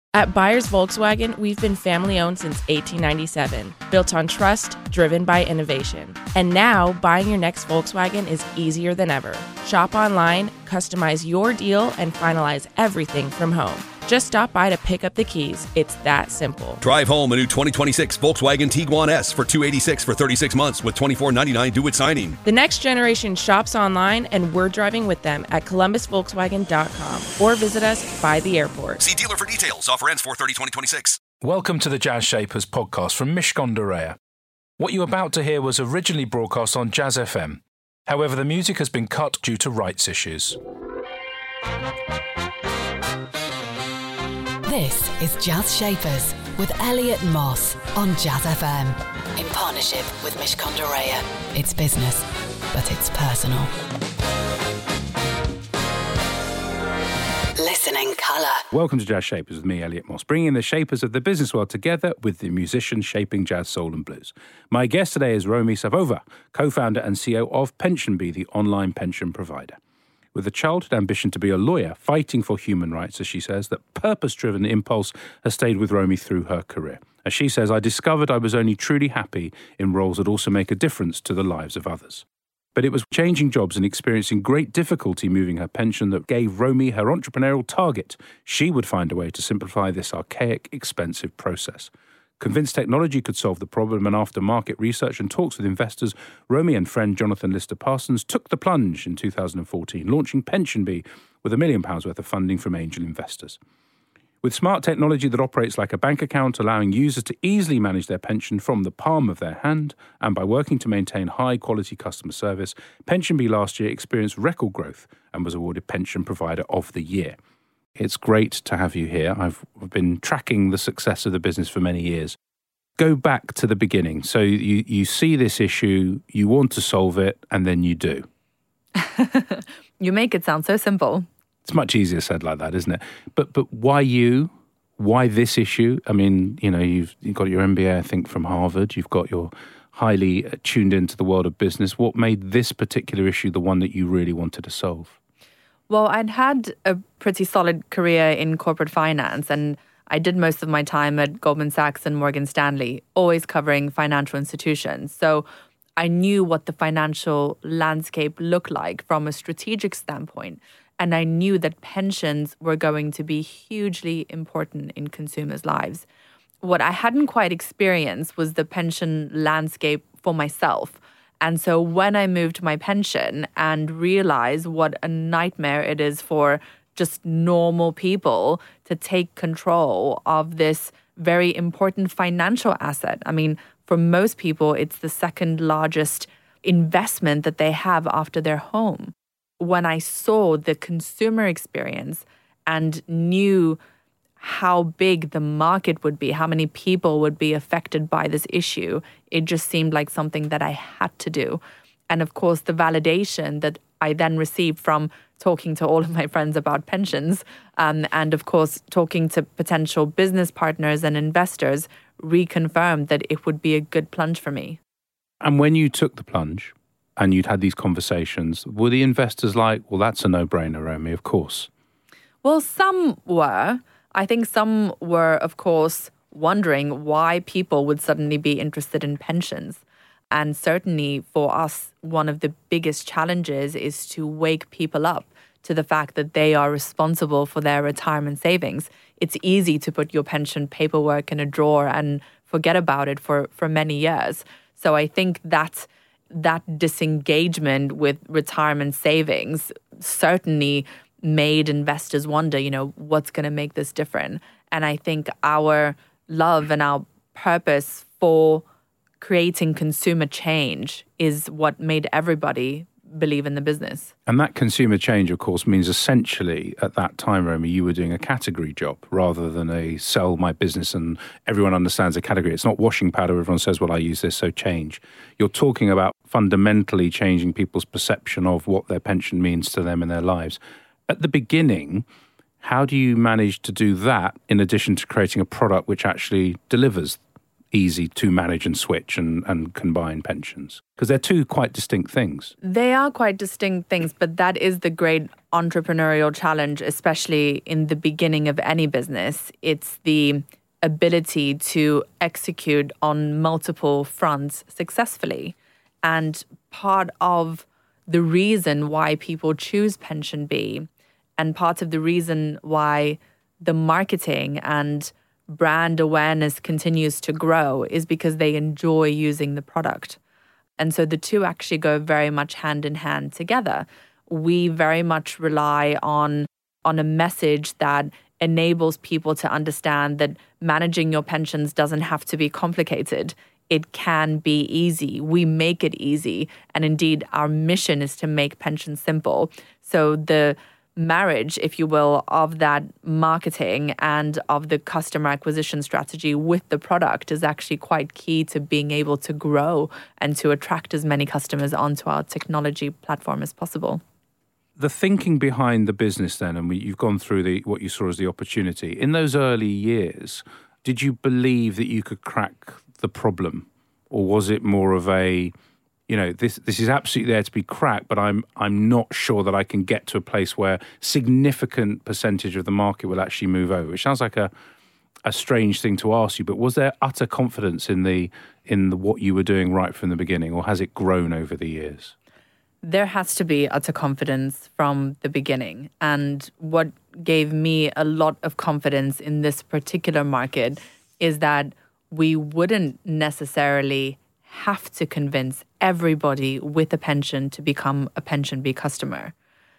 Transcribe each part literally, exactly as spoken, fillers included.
At Buyers Volkswagen, we've been family-owned since eighteen ninety-seven, built on trust, driven by innovation. And now, buying your next Volkswagen is easier than ever. Shop online, customize your deal, and finalize everything from home. Just stop by to pick up the keys. It's that simple. Drive home a new twenty twenty-six Volkswagen Tiguan S for two hundred eighty-six dollars for thirty-six months with twenty-four ninety-nine due at signing. The next generation shops online, and we're driving with them at columbus volkswagen dot com or visit us by the airport. See dealer for details. Offer ends four thirty twenty twenty-six. Welcome to the Jazz Shapers podcast from Mishcon de Reya. What you're about to hear was originally broadcast on Jazz F M. However, the music has been cut due to rights issues. This is Jazz Shapers with Elliot Moss on Jazz F M. In partnership with Mishcon de Reya. It's business, but it's personal. Listening colour. Welcome to Jazz Shapers with me, Elliot Moss, bringing the shapers of the business world together with the musicians shaping jazz, soul and blues. My guest today is Romi Savova, co-founder and C E O of PensionBee, the online pension provider. With a childhood ambition to be a lawyer, fighting for human rights, as she says, that purpose-driven impulse has stayed with Romi through her career. As she says, I discovered I was only truly happy in roles that also make a difference to the lives of others. But it was changing jobs and experiencing great difficulty moving her pension that gave Romi her entrepreneurial target. She would find a way to simplify this archaic, expensive process. Convinced technology could solve the problem, and after market research and talks with investors, Romi and friend Jonathan Lister Parsons took the plunge in two thousand fourteen, launching PensionBee with a million pounds worth of funding from angel investors. With smart technology that operates like a bank account, allowing users to easily manage their pension from the palm of their hand, and by working to maintain high-quality customer service, PensionBee last year experienced record growth and was awarded Pension Provider of the Year. It's great to have you here. I've been tracking the success of the business for many years. Go back to the beginning. So you, you see this issue, you want to solve it, and then you do. You make it sound so simple. It's much easier said like that, isn't it? But but why you? Why this issue? I mean, you know, you've, you've got your M B A, I think, from Harvard. You've got your highly tuned into the world of business. What made this particular issue the one that you really wanted to solve? Well, I'd had a pretty solid career in corporate finance, and I did most of my time at Goldman Sachs and Morgan Stanley, always covering financial institutions. So I knew what the financial landscape looked like from a strategic standpoint. And I knew that pensions were going to be hugely important in consumers' lives. What I hadn't quite experienced was the pension landscape for myself. And so when I moved my pension and realized what a nightmare it is for just normal people to take control of this very important financial asset. I mean, for most people, it's the second largest investment that they have after their home. When I saw the consumer experience and knew how big the market would be, how many people would be affected by this issue, it just seemed like something that I had to do. And of course, the validation that I then received from talking to all of my friends about pensions, um, and of course, talking to potential business partners and investors reconfirmed that it would be a good plunge for me. And when you took the plunge and you'd had these conversations, were the investors like, well, that's a no-brainer, Romi, of course? Well, some were. I think some were, of course, wondering why people would suddenly be interested in pensions. And certainly for us, one of the biggest challenges is to wake people up to the fact that they are responsible for their retirement savings. It's easy to put your pension paperwork in a drawer and forget about it for, for many years. So I think that that disengagement with retirement savings certainly made investors wonder, you know, what's going to make this different? And I think our love and our purpose for creating consumer change is what made everybody believe in the business. And that consumer change, of course, means essentially at that time, Romi, you were doing a category job rather than a sell my business and everyone understands a category. It's not washing powder. Everyone says, well, I use this, so change. You're talking about fundamentally changing people's perception of what their pension means to them in their lives. At the beginning, how do you manage to do that in addition to creating a product which actually delivers easy to manage and switch and, and combine pensions? Because they're two quite distinct things. They are quite distinct things, but that is the great entrepreneurial challenge, especially in the beginning of any business. It's the ability to execute on multiple fronts successfully. And part of the reason why people choose PensionBee and part of the reason why the marketing and brand awareness continues to grow is because they enjoy using the product. And so the two actually go very much hand in hand together. We very much rely on, on a message that enables people to understand that managing your pensions doesn't have to be complicated. It can be easy. We make it easy. And indeed, our mission is to make pensions simple. So the marriage, if you will, of that marketing and of the customer acquisition strategy with the product is actually quite key to being able to grow and to attract as many customers onto our technology platform as possible. The thinking behind the business then, and we, you've gone through the what you saw as the opportunity. In those early years, did you believe that you could crack the problem? Or was it more of a, you know, this this is absolutely there to be cracked, but I'm I'm not sure that I can get to a place where significant percentage of the market will actually move over? Which sounds like a a strange thing to ask you, but was there utter confidence in the in the, what you were doing right from the beginning, or has it grown over the years? There has to be utter confidence from the beginning. And what gave me a lot of confidence in this particular market is that we wouldn't necessarily have to convince everybody with a pension to become a PensionBee customer.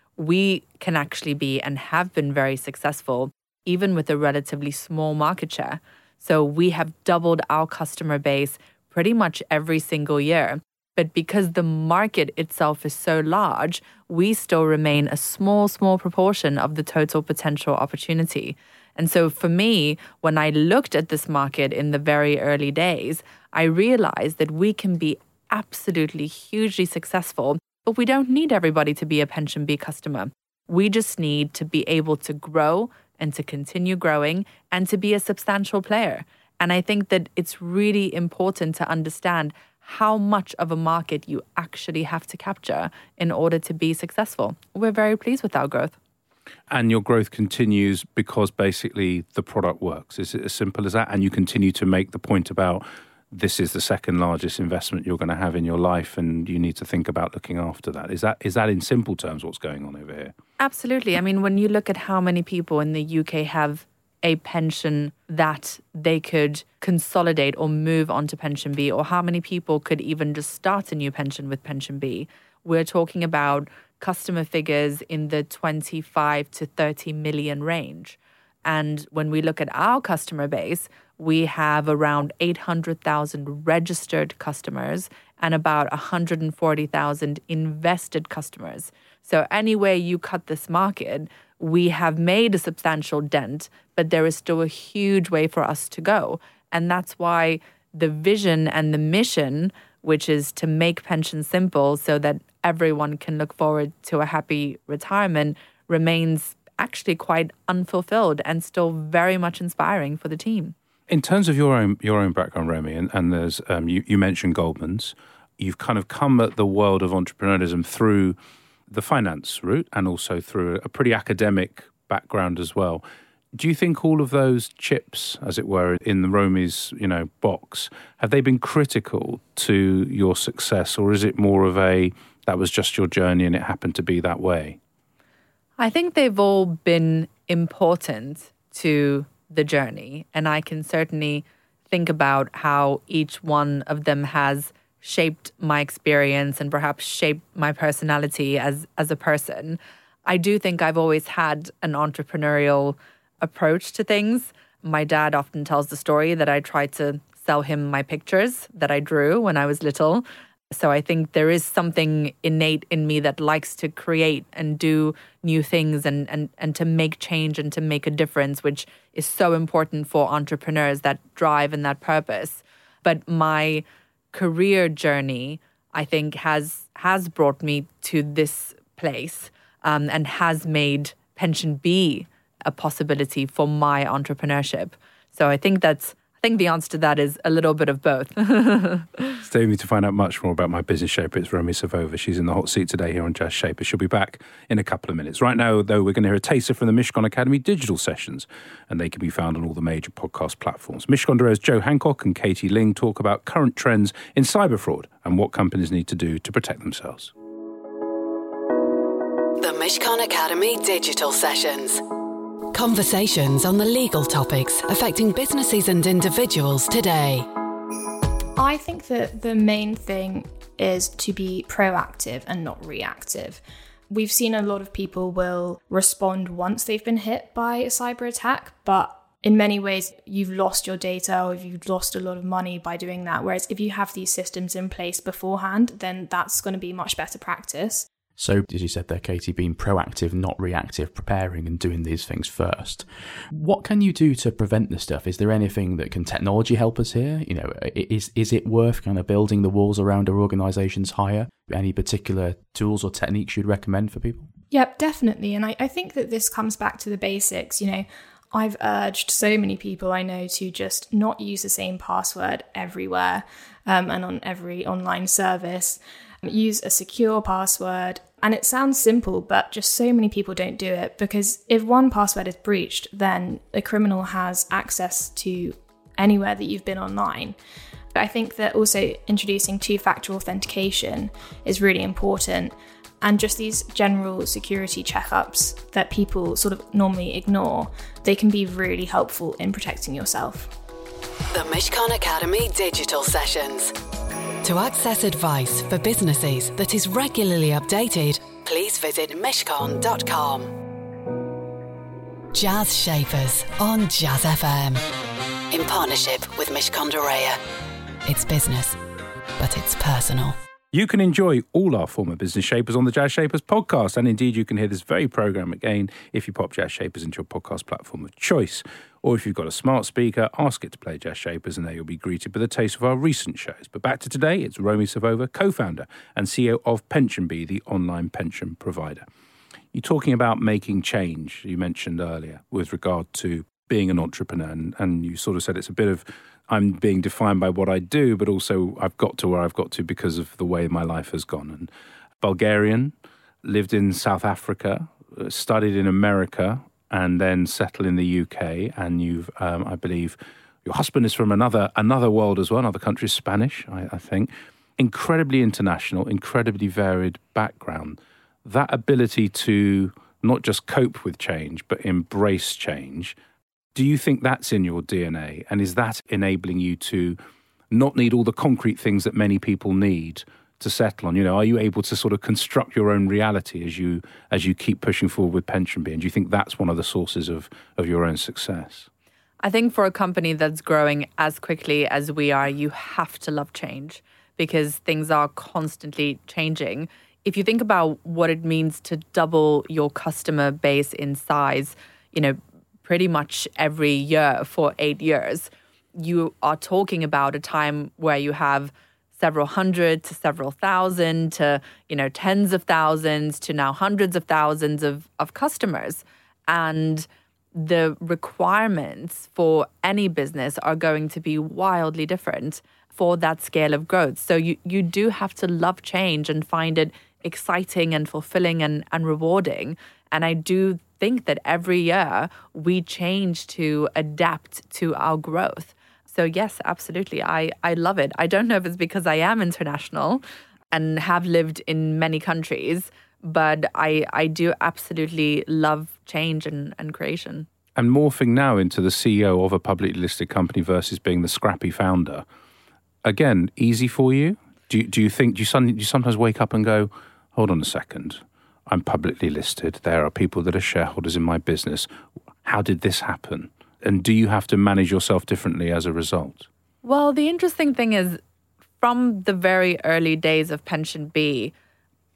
We can actually be and have been very successful, even with a relatively small market share. So we have doubled our customer base pretty much every single year. But because the market itself is so large, we still remain a small, small proportion of the total potential opportunity. And so for me, when I looked at this market in the very early days, I realized that we can be absolutely hugely successful, but we don't need everybody to be a PensionBee customer. We just need to be able to grow and to continue growing and to be a substantial player. And I think that it's really important to understand how much of a market you actually have to capture in order to be successful. We're very pleased with our growth. And your growth continues because basically the product works. Is it as simple as that? And you continue to make the point about this is the second largest investment you're going to have in your life and you need to think about looking after that. Is that is that in simple terms what's going on over here? Absolutely. I mean, when you look at how many people in the U K have a pension that they could consolidate or move on to PensionBee, or how many people could even just start a new pension with PensionBee, we're talking about customer figures in the twenty-five to thirty million range. And when we look at our customer base, we have around eight hundred thousand registered customers and about one hundred forty thousand invested customers. So anywhere you cut this market, we have made a substantial dent, but there is still a huge way for us to go. And that's why the vision and the mission, which is to make pensions simple so that everyone can look forward to a happy retirement, remains actually quite unfulfilled and still very much inspiring for the team. In terms of your own your own background, Romy, and, and there's um, you, you mentioned Goldman's, you've kind of come at the world of entrepreneurialism through the finance route and also through a pretty academic background as well. Do you think all of those chips, as it were, in the Romy's, you know, box, have they been critical to your success, or is it more of a that was just your journey and it happened to be that way? I think they've all been important to the journey, and I can certainly think about how each one of them has shaped my experience and perhaps shaped my personality as as a person. I do think I've always had an entrepreneurial approach to things. My dad often tells the story that I tried to sell him my pictures that I drew when I was little. So I think there is something innate in me that likes to create and do new things and, and, and to make change and to make a difference, which is so important for entrepreneurs, that drive and that purpose. But my career journey, I think, has has brought me to this place um, and has made PensionBee a possibility for my entrepreneurship. So I think that's I I think the answer to that is a little bit of both. Stay with me to find out much more about my business shaper. It's Romy Savova. She's in the hot seat today here on Jazz Shaper. She'll be back in a couple of minutes. Right now, though, we're going to hear a taster from the Mishcon Academy digital sessions, and they can be found on all the major podcast platforms. Mishcon Doraea's Joe Hancock and Katie Ling talk about current trends in cyber fraud and what companies need to do to protect themselves. The Mishcon Academy digital sessions. Conversations on the legal topics affecting businesses and individuals today. I think that the main thing is to be proactive and not reactive. We've seen a lot of people will respond once they've been hit by a cyber attack, but in many ways you've lost your data or you've lost a lot of money by doing that. Whereas if you have these systems in place beforehand, then that's going to be much better practice. So, as you said there, Katie, being proactive, not reactive, preparing and doing these things first. What can you do to prevent this stuff? Is there anything that can technology help us here? You know, is is it worth kind of building the walls around our organisations higher? Any particular tools or techniques you'd recommend for people? Yep, definitely. And I, I think that this comes back to the basics. You know, I've urged so many people I know to just not use the same password everywhere um, and on every online service. Use a secure password. And it sounds simple, but just so many people don't do it, because if one password is breached, then a criminal has access to anywhere that you've been online. I think that also introducing two-factor authentication is really important, and just these general security checkups that people sort of normally ignore, they can be really helpful in protecting yourself. The Mishcon Academy digital sessions. To access advice for businesses that is regularly updated, please visit mishcon dot com. Jazz Shapers on Jazz F M. In partnership with Mishcon Doraea. It's business, but it's personal. You can enjoy all our former Business Shapers on the Jazz Shapers podcast, and indeed you can hear this very programme again if you pop Jazz Shapers into your podcast platform of choice. Or if you've got a smart speaker, ask it to play Jazz Shapers, and there you'll be greeted with a taste of our recent shows. But back to today, it's Romy Savova, co-founder and C E O of PensionBee, the online pension provider. You're talking about making change, you mentioned earlier, with regard to being an entrepreneur, and, and you sort of said it's a bit of, I'm being defined by what I do, but also I've got to where I've got to because of the way my life has gone. And Bulgarian, lived in South Africa, studied in America, and then settled in the U K. And you've, um, I believe, your husband is from another another world as well, another country, Spanish, I, I think. Incredibly international, incredibly varied background. That ability to not just cope with change, but embrace change. Do you think that's in your D N A? And is that enabling you to not need all the concrete things that many people need to settle on? You know, are you able to sort of construct your own reality as you as you keep pushing forward with PensionBee? And do you think that's one of the sources of, of your own success? I think for a company that's growing as quickly as we are, you have to love change because things are constantly changing. If you think about what it means to double your customer base in size, you know, pretty much every year for eight years, you are talking about a time where you have several hundred to several thousand to, you know, tens of thousands to now hundreds of thousands of, of customers. And the requirements for any business are going to be wildly different for that scale of growth. So you, you do have to love change and find it exciting and fulfilling and, and rewarding. And I do think that every year we change to adapt to our growth. So yes, absolutely. I, I love it. I don't know if it's because I am international and have lived in many countries, but I, I do absolutely love change and, and creation. And morphing now into the C E O of a publicly listed company versus being the scrappy founder. Again, easy for you? Do you, do you think, do you, suddenly, do you sometimes wake up and go, hold on a second, I'm publicly listed. There are people that are shareholders in my business. How did this happen? And do you have to manage yourself differently as a result? Well, the interesting thing is, from the very early days of PensionBee,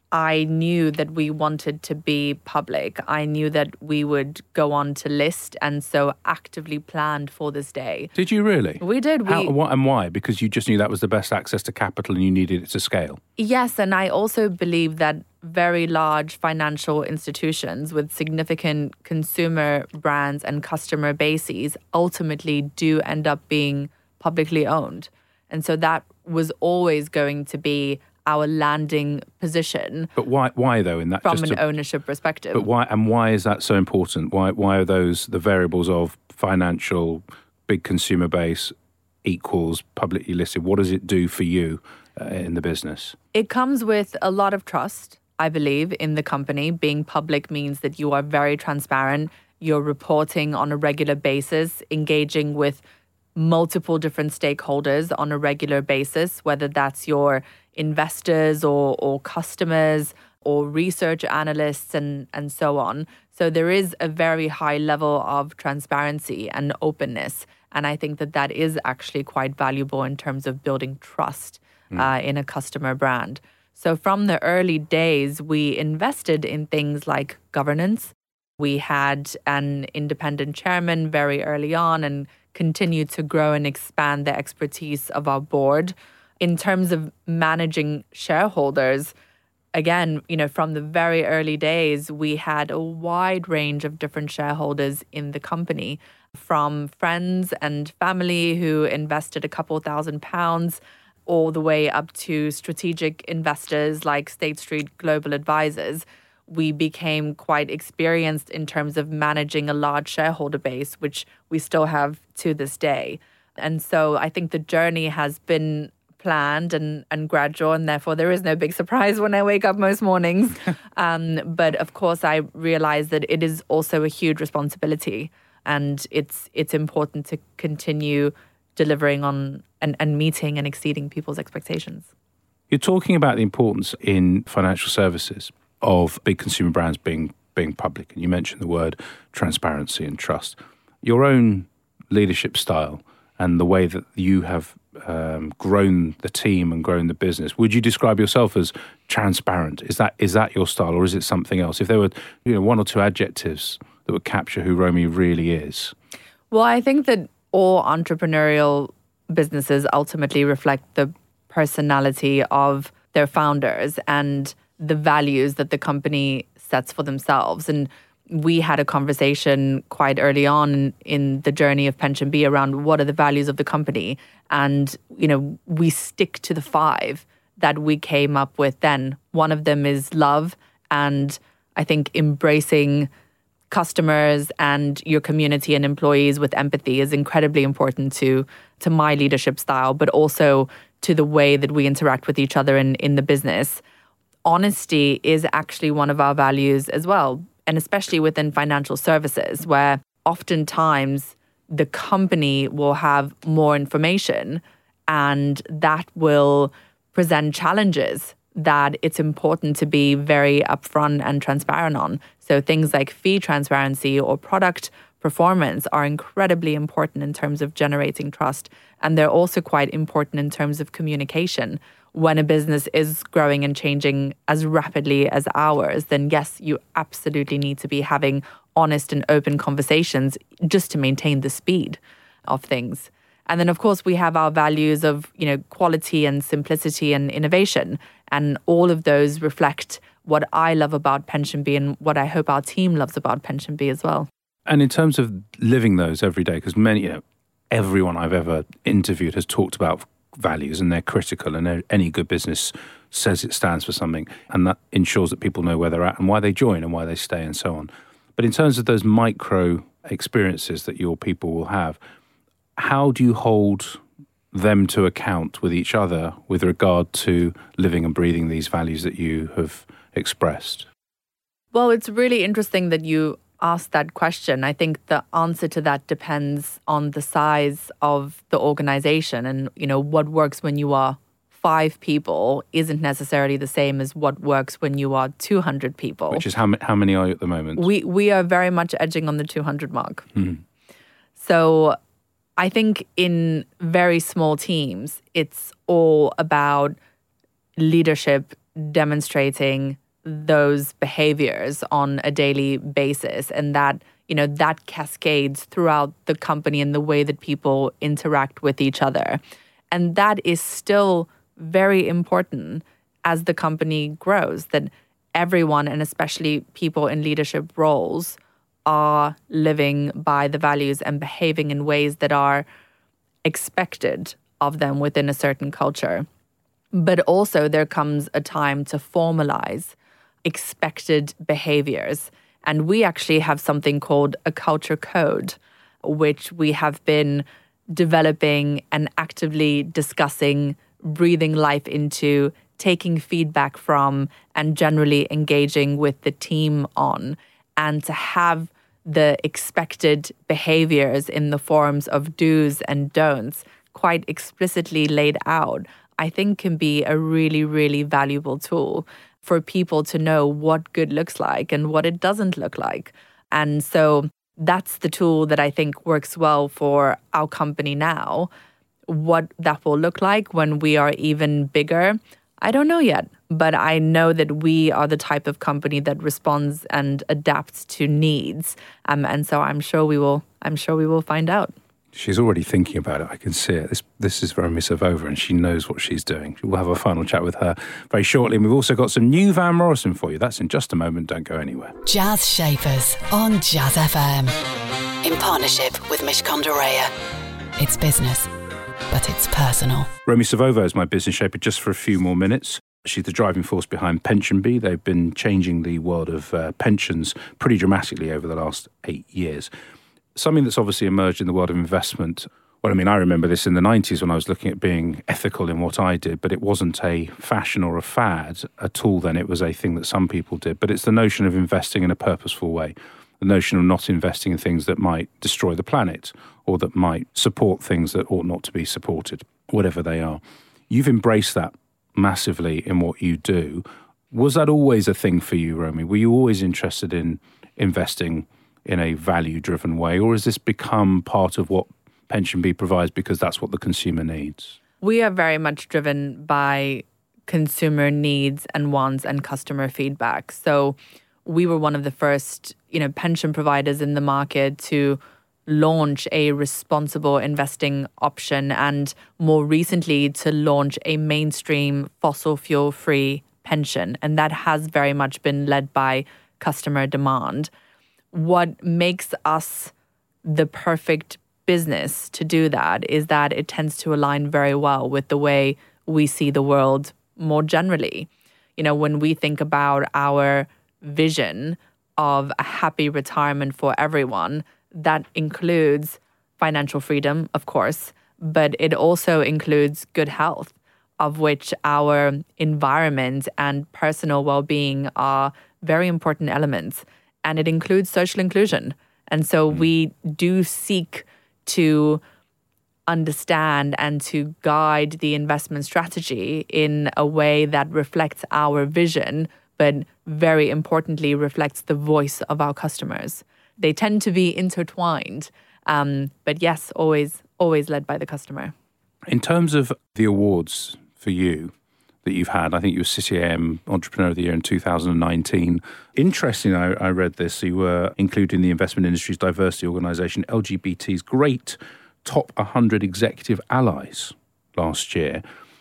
I knew that we wanted to be public. I knew that we would go on to list, and so actively planned for this day. Did you really? We did. We, How, what, and why? Because you just knew that was the best access to capital and you needed it to scale? Yes, and I also believe that very large financial institutions with significant consumer brands and customer bases ultimately do end up being publicly owned. And so that was always going to be our landing position. But why? Why though? In that, from just an to, ownership perspective. But why? And why is that so important? Why? Why are those the variables of financial, big consumer base equals publicly listed? What does it do for you uh, in the business? It comes with a lot of trust, I believe, in the company. Being public means that you are very transparent. You're reporting on a regular basis, engaging with multiple different stakeholders on a regular basis, whether that's your investors or, or customers or research analysts and, and so on. So there is a very high level of transparency and openness. And I think that that is actually quite valuable in terms of building trust mm. uh, in a customer brand. So from the early days, we invested in things like governance. We had an independent chairman very early on and continued to grow and expand the expertise of our board. In terms of managing shareholders, again, you know, from the very early days, we had a wide range of different shareholders in the company, from friends and family who invested a couple thousand pounds all the way up to strategic investors like State Street Global Advisors. We became quite experienced in terms of managing a large shareholder base, which we still have to this day. And so I think the journey has been planned and, and gradual, and therefore there is no big surprise when I wake up most mornings. um, but of course, I realize that it is also a huge responsibility, and it's it's important to continue delivering on and, and meeting and exceeding people's expectations. You're talking about the importance in financial services of big consumer brands being being public, and you mentioned the word transparency and trust. Your own leadership style and the way that you have um, grown the team and grown the business, would you describe yourself as transparent? Is that is that your style, or is it something else? If there were, you know, one or two adjectives that would capture who Romi really is. Well, I think that all entrepreneurial businesses ultimately reflect the personality of their founders and the values that the company sets for themselves. And we had a conversation quite early on in the journey of PensionBee around what are the values of the company. And, you know, we stick to the five that we came up with then. One of them is love. And I think embracing customers and your community and employees with empathy is incredibly important to, to my leadership style, but also to the way that we interact with each other in, in the business. Honesty is actually one of our values as well, and especially within financial services, where oftentimes the company will have more information and that will present challenges that it's important to be very upfront and transparent on. So things like fee transparency or product performance are incredibly important in terms of generating trust. And they're also quite important in terms of communication. When a business is growing and changing as rapidly as ours, then yes, you absolutely need to be having honest and open conversations just to maintain the speed of things. And then, of course, we have our values of, you know, quality and simplicity and innovation. And all of those reflect what I love about PensionBee and what I hope our team loves about PensionBee as well. And in terms of living those every day, because many, you know, everyone I've ever interviewed has talked about values, and they're critical, and any good business says it stands for something, and that ensures that people know where they're at and why they join and why they stay and so on. But in terms of those micro experiences that your people will have, how do you hold them to account with each other with regard to living and breathing these values that you have expressed? Well, it's really interesting that you asked that question. I think the answer to that depends on the size of the organization, and, you know, what works when you are five people isn't necessarily the same as what works when you are two hundred people. Which is how, how many are you at the moment? We we are very much edging on the two hundred mark. Mm-hmm. So I think in very small teams, it's all about leadership demonstrating those behaviors on a daily basis, and that, you know, that cascades throughout the company and the way that people interact with each other. And that is still very important as the company grows, that everyone, and especially people in leadership roles, are living by the values and behaving in ways that are expected of them within a certain culture. But also there comes a time to formalize expected behaviors. And we actually have something called a culture code, which we have been developing and actively discussing, breathing life into, taking feedback from, and generally engaging with the team on. And to have the expected behaviors in the forms of do's and don'ts quite explicitly laid out, I think can be a really, really valuable tool for people to know what good looks like and what it doesn't look like. And so that's the tool that I think works well for our company now. What that will look like when we are even bigger, I don't know yet. But I know that we are the type of company that responds and adapts to needs. Um, and so I'm sure we will I'm sure we will find out. She's already thinking about it. I can see it. This this is Romi Savova, and she knows what she's doing. We'll have a final chat with her very shortly. And we've also got some new Van Morrison for you. That's in just a moment. Don't go anywhere. Jazz Shapers on Jazz F M. In partnership with Mishcon de Reya. It's business, but it's personal. Romi Savova is my business shaper just for a few more minutes. She's the driving force behind PensionBee. They've been changing the world of uh, pensions pretty dramatically over the last eight years. Something that's obviously emerged in the world of investment. Well, I mean, I remember this in the nineties when I was looking at being ethical in what I did, but it wasn't a fashion or a fad at all then. It was a thing that some people did. But it's the notion of investing in a purposeful way, the notion of not investing in things that might destroy the planet or that might support things that ought not to be supported, whatever they are. You've embraced that massively in what you do. Was that always a thing for you, Romi? Were you always interested in investing in a value-driven way, or has this become part of what PensionBee provides because that's what the consumer needs? We are very much driven by consumer needs and wants and customer feedback. So we were one of the first, you know, pension providers in the market to launch a responsible investing option, and more recently to launch a mainstream fossil fuel-free pension. And that has very much been led by customer demand. What makes us the perfect business to do that is that it tends to align very well with the way we see the world more generally. You know, when we think about our vision of a happy retirement for everyone, that includes financial freedom, of course, but it also includes good health, of which our environment and personal well-being are very important elements. And it includes social inclusion. And so mm. we do seek to understand and to guide the investment strategy in a way that reflects our vision, but very importantly reflects the voice of our customers. They tend to be intertwined, um, but yes, always, always led by the customer. In terms of the awards for you that you've had, I think you were City A M Entrepreneur of the Year in two thousand nineteen. Interesting, I, I read this. You were included in the investment industry's diversity organisation, L G B T's Great Top one hundred Executive Allies last year.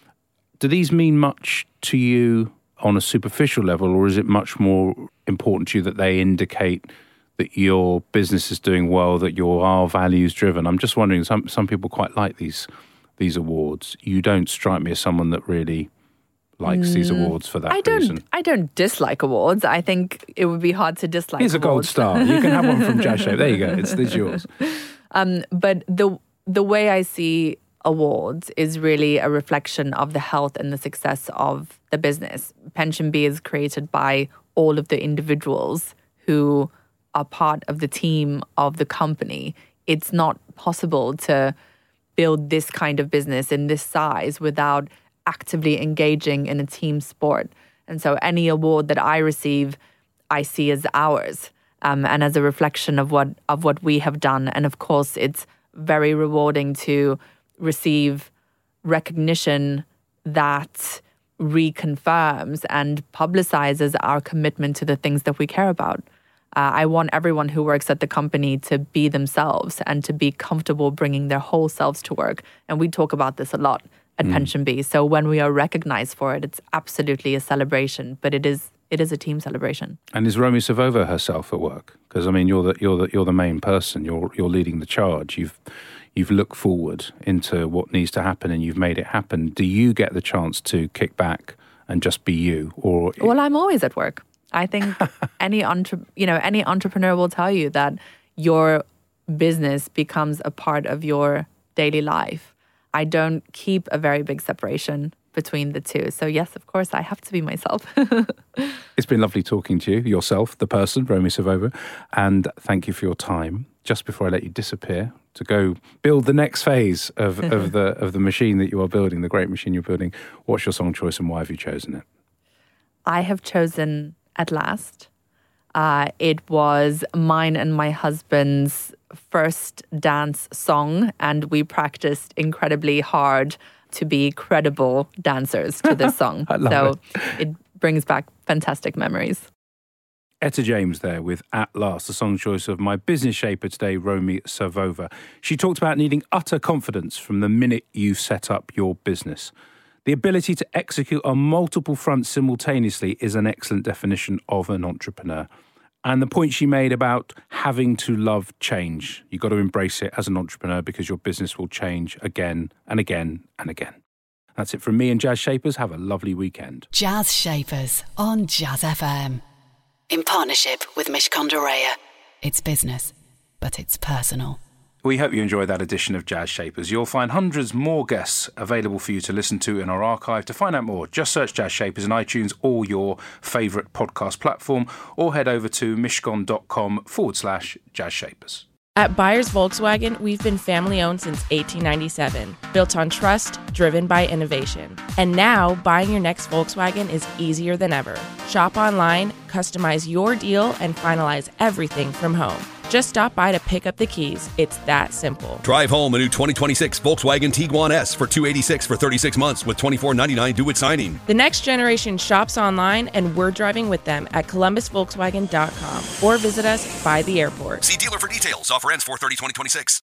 Do these mean much to you on a superficial level, or is it much more important to you that they indicate that your business is doing well, that you are values driven? I'm just wondering, some some people quite like these these awards. You don't strike me as someone that really likes these awards for that I don't, reason. I don't dislike awards. I think it would be hard to dislike Here's awards. a gold star. You can have one from Jazz Shape. There you go. It's, it's yours. Um, but the the way I see awards is really a reflection of the health and the success of the business. PensionBee is created by all of the individuals who are part of the team of the company. It's not possible to build this kind of business in this size without actively engaging in a team sport. And so any award that I receive, I see as ours, um, and as a reflection of what of what we have done. And of course, it's very rewarding to receive recognition that reconfirms and publicizes our commitment to the things that we care about. Uh, I want everyone who works at the company to be themselves and to be comfortable bringing their whole selves to work. And we talk about this a lot at mm. PensionBee. So when we are recognized for it, it's absolutely a celebration, but it is it is a team celebration. And is Romi Savova herself at work? Because I mean, you're the you're the you're the main person. You're you're leading the charge. You've you've looked forward into what needs to happen, and you've made it happen. Do you get the chance to kick back and just be you, or? Well, I'm always at work. I think any entre- you know any entrepreneur will tell you that your business becomes a part of your daily life. I don't keep a very big separation between the two. So yes, of course, I have to be myself. It's been lovely talking to you, yourself, the person, Romi Savova, and thank you for your time. Just before I let you disappear to go build the next phase of, of the of the machine that you are building, the great machine you're building, what's your song choice and why have you chosen it? I have chosen At Last. Uh, it was mine and my husband's first dance song, and we practiced incredibly hard to be credible dancers to this song. I love so it. it brings back fantastic memories. Etta James there with At Last, the song choice of my business shaper today, Romi Savova. She talked about needing utter confidence from the minute you set up your business. The ability to execute on multiple fronts simultaneously is an excellent definition of an entrepreneur. And the point she made about having to love change. You've got to embrace it as an entrepreneur because your business will change again and again and again. That's it from me and Jazz Shapers. Have a lovely weekend. Jazz Shapers on Jazz F M. In partnership with Mishcon de Reya. It's business, but it's personal. We hope you enjoyed that edition of Jazz Shapers. You'll find hundreds more guests available for you to listen to in our archive. To find out more, just search Jazz Shapers in iTunes or your favourite podcast platform, or head over to mishcon.com forward slash Jazz Shapers. At Buyers Volkswagen, we've been family-owned since eighteen ninety-seven, built on trust, driven by innovation. And now, buying your next Volkswagen is easier than ever. Shop online, customize your deal, and finalize everything from home. Just stop by to pick up the keys. It's that simple. Drive home a new twenty twenty-six Volkswagen Tiguan S for two hundred eighty-six dollars for thirty-six months with twenty-four ninety-nine due at signing. The next generation shops online, and we're driving with them at columbus volkswagen dot com or visit us by the airport. See dealer for details. Offer ends four thirty twenty twenty-six.